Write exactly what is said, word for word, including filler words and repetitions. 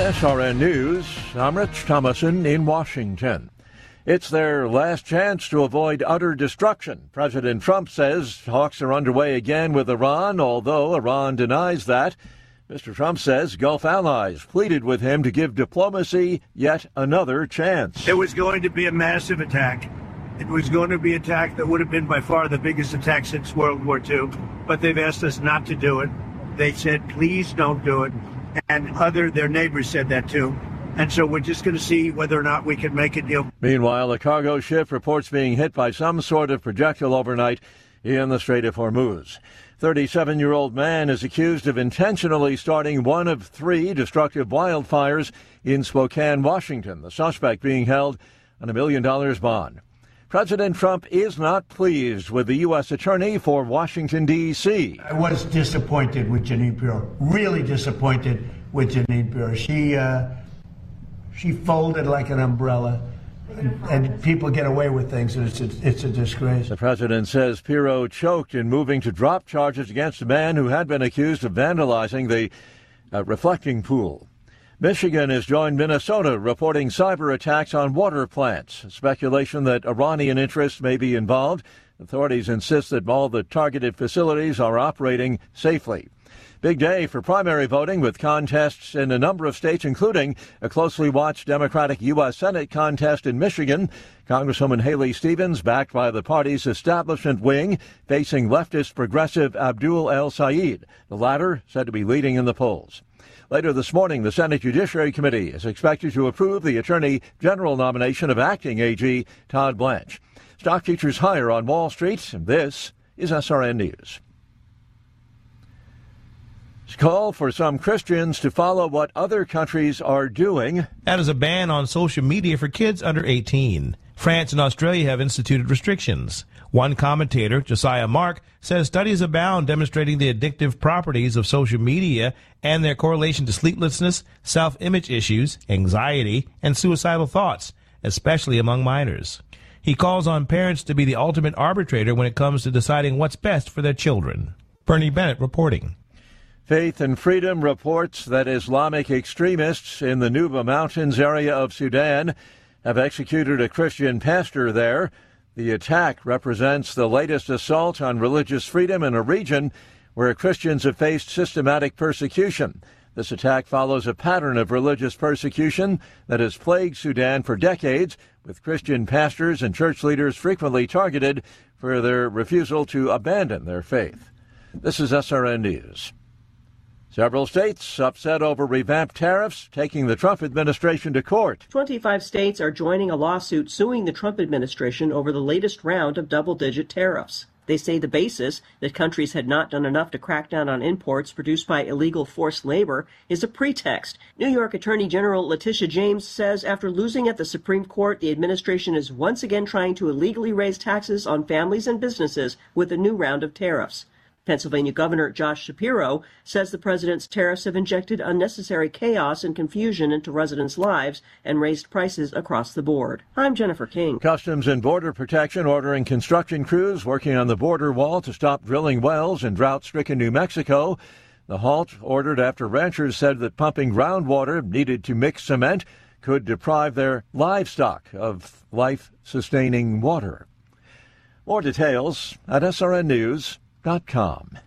S R N News, I'm Rich Thomason in Washington. It's their last chance to avoid utter destruction. President Trump says talks are underway again with Iran, although Iran denies that. Mister Trump says Gulf allies pleaded with him to give diplomacy yet another chance. It was going to be a massive attack. It was going to be an attack that would have been by far the biggest attack since World War Two, but they've asked us not to do it. They said, please don't do it. And other, their neighbors said that too. And so we're just going to see whether or not we can make a deal. Meanwhile, a cargo ship reports being hit by some sort of projectile overnight in the Strait of Hormuz. thirty-seven-year-old man is accused of intentionally starting one of three destructive wildfires in Spokane, Washington. The suspect being held on a million dollars bond. President Trump is not pleased with the U S attorney for Washington, D C I was disappointed with Jeanine Pirro, really disappointed with Jeanine Pirro. She, uh, she folded like an umbrella, and, and people get away with things, and it's a, it's a disgrace. The president says Pirro choked in moving to drop charges against a man who had been accused of vandalizing the uh, reflecting pool. Michigan has joined Minnesota reporting cyber attacks on water plants. Speculation that Iranian interests may be involved. Authorities insist that all the targeted facilities are operating safely. Big day for primary voting with contests in a number of states, including a closely watched Democratic U S Senate contest in Michigan. Congresswoman Haley Stevens, backed by the party's establishment wing, facing leftist progressive Abdul El Sayed. The latter said to be leading in the polls. Later this morning, the Senate Judiciary Committee is expected to approve the Attorney General nomination of acting A G Todd Blanche. Stock futures higher on Wall Street, and this is S R N News. Call for some Christians to follow what other countries are doing. That is a ban on social media for kids under eighteen. France and Australia have instituted restrictions. One commentator, Josiah Mark, says studies abound demonstrating the addictive properties of social media and their correlation to sleeplessness, self-image issues, anxiety, and suicidal thoughts, especially among minors. He calls on parents to be the ultimate arbitrator when it comes to deciding what's best for their children. Bernie Bennett reporting. Faith and Freedom reports that Islamic extremists in the Nuba Mountains area of Sudan have executed a Christian pastor there. The attack represents the latest assault on religious freedom in a region where Christians have faced systematic persecution. This attack follows a pattern of religious persecution that has plagued Sudan for decades, with Christian pastors and church leaders frequently targeted for their refusal to abandon their faith. This is S R N News. Several states upset over revamped tariffs, taking the Trump administration to court. twenty-five states are joining a lawsuit suing the Trump administration over the latest round of double-digit tariffs. They say the basis, that countries had not done enough to crack down on imports produced by illegal forced labor, is a pretext. New York Attorney General Letitia James says after losing at the Supreme Court, the administration is once again trying to illegally raise taxes on families and businesses with a new round of tariffs. Pennsylvania Governor Josh Shapiro says the president's tariffs have injected unnecessary chaos and confusion into residents' lives and raised prices across the board. I'm Jennifer King. Customs and Border Protection ordering construction crews working on the border wall to stop drilling wells in drought-stricken New Mexico. The halt ordered after ranchers said that pumping groundwater needed to mix cement could deprive their livestock of life-sustaining water. More details at S R N News dot com.